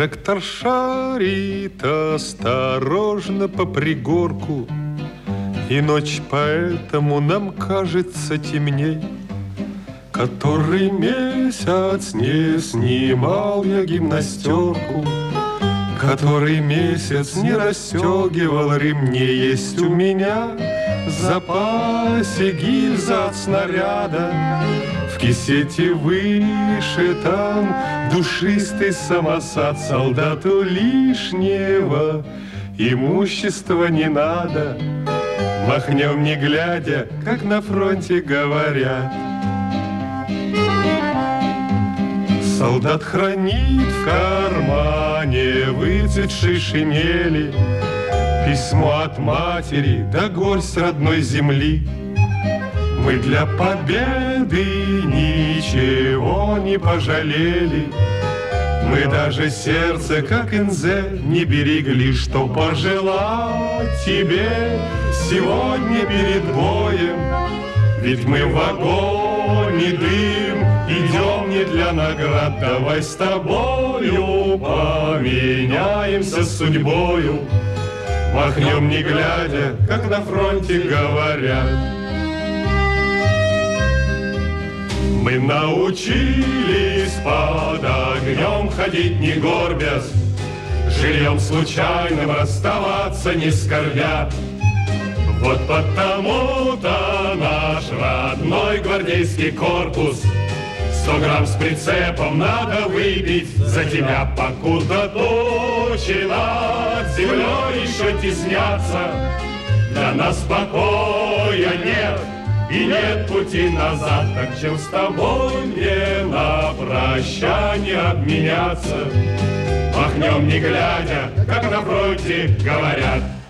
Прожектор шарит осторожно по пригорку, и ночь поэтому нам кажется темней. Который месяц не снимал я гимнастерку, который месяц не расстегивал ремней. Есть у меня в запасе гильза от снаряда, в кисете выше там душистый самосад. Солдату лишнего имущества не надо, махнем не глядя, как на фронте говорят. Солдат хранит в кармане выцветшей шинели письмо от матери да горсть родной земли. Мы для победы ничего не пожалели, мы даже сердце, как Инзе, не берегли. Что пожелать тебе сегодня перед боем? Ведь мы в огонь и дым идем не для наград. Давай с тобою поменяемся судьбою, махнем не глядя, как на фронте говорят. Мы научились под огнем ходить не горбясь, жильем случайным расставаться не скорбя. Вот потому-то наш родной гвардейский корпус 100 грамм с прицепом надо выпить за тебя, покуда тучи над землей еще теснятся. Для нас покоя нет и нет пути назад, так чем с тобой мне на прощание обменяться, махнем не глядя, как на фронте говорят.